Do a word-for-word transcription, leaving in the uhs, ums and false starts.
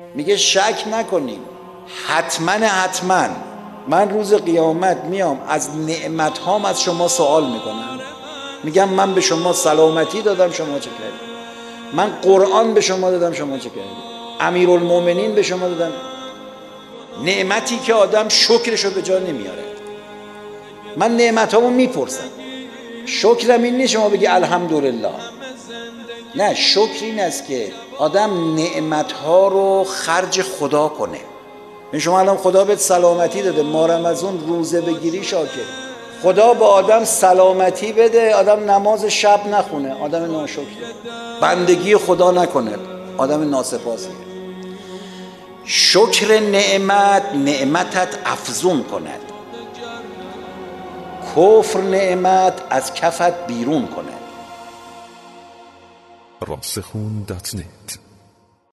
میگه شک نکنیم، حتما حتما من روز قیامت میام از نعمت هام از شما سوال میکنم، میگم من به شما سلامتی دادم شما چه کردید؟ من قرآن به شما دادم شما چه کردید؟ امیرالمومنین به شما دادم. نعمتی که آدم شکرشو به جا نمیاره. من نعمت هامو میپرسم، شکرم این نیست شما بگی الحمدلله، نه، شکر این است که آدم نعمت ها رو خرج خدا کنه. من شما الان خدا بهت سلامتی داده، مارم از اون روزه بگیری شاکر. خدا به آدم سلامتی بده، آدم نماز شب نخونه، آدم ناشکره. بندگی خدا نکنه، آدم ناسپاسیه. شکر نعمت نعمتت افزون کند، کفر نعمت از کفت بیرون کند. راسخون دات نت